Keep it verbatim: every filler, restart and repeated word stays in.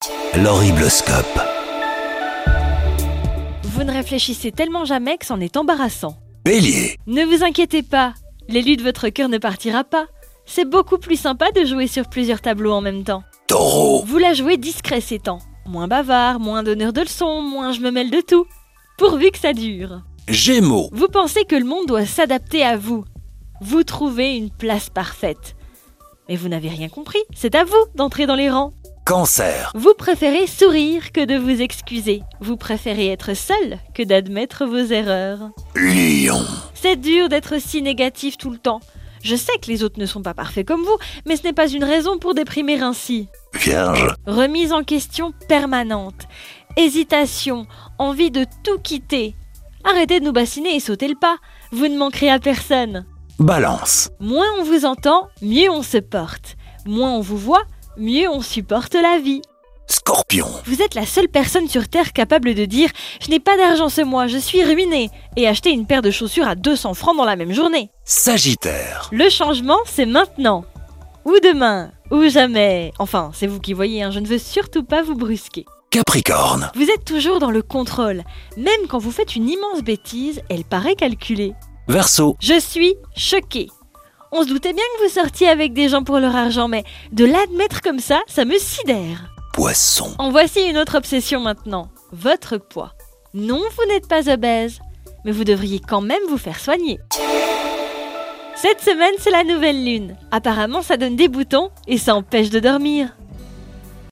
L'horribloscope. Vous ne réfléchissez tellement jamais que c'en est embarrassant. Bélier. Ne vous inquiétez pas, l'élu de votre cœur ne partira pas. C'est beaucoup plus sympa de jouer sur plusieurs tableaux en même temps. Taureau. Vous la jouez discret ces temps. Moins bavard, moins donneur de leçons, moins je me mêle de tout. Pourvu que ça dure. Gémeaux. Vous pensez que le monde doit s'adapter à vous. Vous trouvez une place parfaite. Mais vous n'avez rien compris, c'est à vous d'entrer dans les rangs. Cancer. Vous préférez sourire que de vous excuser. Vous préférez être seul que d'admettre vos erreurs. Lion. C'est dur d'être si négatif tout le temps. Je sais que les autres ne sont pas parfaits comme vous, mais ce n'est pas une raison pour déprimer ainsi. Vierge. Remise en question permanente. Hésitation, envie de tout quitter. Arrêtez de nous bassiner et sautez le pas. Vous ne manquerez à personne. Balance. Moins on vous entend, mieux on se porte. Moins on vous voit, mieux on supporte la vie. Scorpion. Vous êtes la seule personne sur Terre capable de dire « Je n'ai pas d'argent ce mois, je suis ruiné » et acheter une paire de chaussures à deux cents francs dans la même journée. Sagittaire. Le changement, c'est maintenant. Ou demain, ou jamais. Enfin, c'est vous qui voyez, hein, je ne veux surtout pas vous brusquer. Capricorne. Vous êtes toujours dans le contrôle. Même quand vous faites une immense bêtise, elle paraît calculée. Verseau. Je suis choquée. On se doutait bien que vous sortiez avec des gens pour leur argent, mais de l'admettre comme ça, ça me sidère. Poisson. En voici une autre obsession maintenant. Votre poids. Non, vous n'êtes pas obèse, mais vous devriez quand même vous faire soigner. Cette semaine, c'est la nouvelle lune. Apparemment, ça donne des boutons et ça empêche de dormir.